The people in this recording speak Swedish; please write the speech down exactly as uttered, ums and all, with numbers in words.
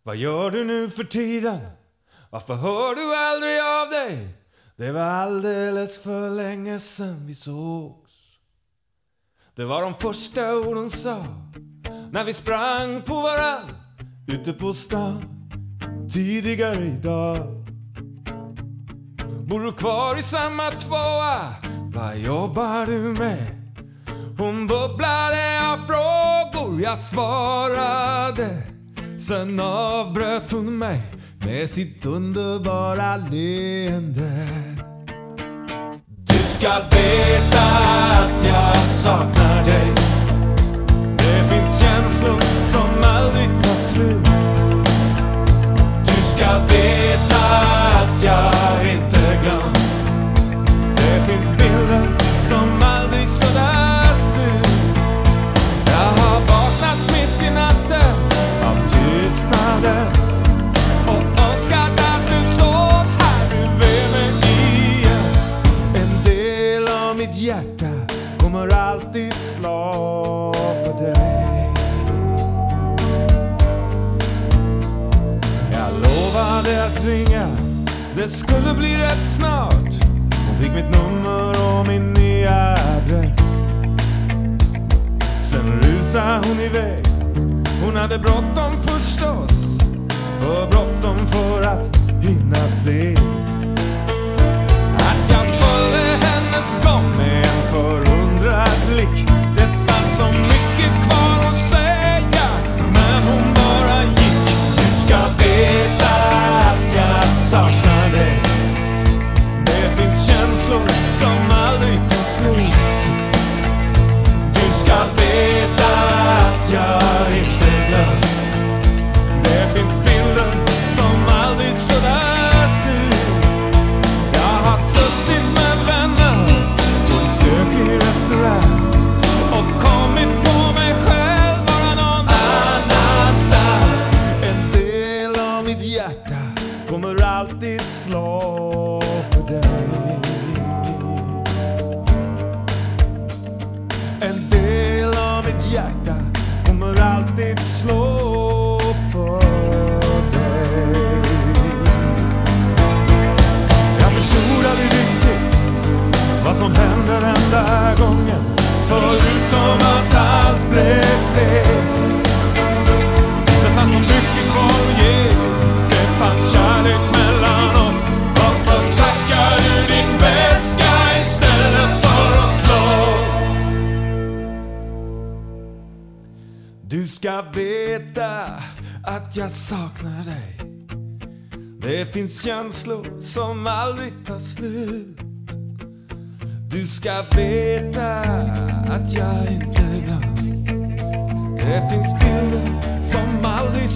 Vad gör du nu för tiden? Varför hör du aldrig av dig? Det var alldeles för länge sedan vi sågs. Det var de första orden sa när vi sprang på varann ute på stan tidigare idag. Bor du kvar i samma tvåa? Vad jobbar du med? Hon bubblade av frågor, jag svarade. Sen avbröt hon mig med sitt underbara leende. Du ska veta att jag saknar dig. Det finns känslor som aldrig tar slut. Du ska veta att jag inte glömt. Det finns bilder som aldrig suddas ut. Jag har vaknat mitt i natten av tystnaden och önskat att du såg här bredvid mig igen. En del av mitt hjärta kommer alltid slå för dig. Jag lovade att ringa, det skulle bli rätt snart. Hon fick mitt nummer och min nya adress. Sen rusade hon iväg. Hon hade bråttom förstås, för bråttom för att hinna se. Att jag följde hennes gång med en förundrad blick. Det fanns så mycket kvar att säga, men hon bara gick. Du ska veta att jag saknar dig. Det finns känslor som aldrig tar slut. Du ska veta att jag inte glömt. Det finns bilder som aldrig suddas ut. Jag har suttit med vänner på en stökig restaurang och kommit på mig själv bara någon annanstans. En del av mitt hjärta kommer alltid slå för dig. En del av mitt hjärta kommer alltid slå för dig. Jag förstod aldrig riktigt vad som hände den där gången, förutom att allt blev fel. Det fanns så mycket kvar att ge. Det fanns kärlek mellan oss. Varför packar du din väska istället för att slåss? Du ska veta att jag saknar dig. Det finns känslor som aldrig tar slut. Du ska veta att jag inte glömt. Det finns bilder som aldrig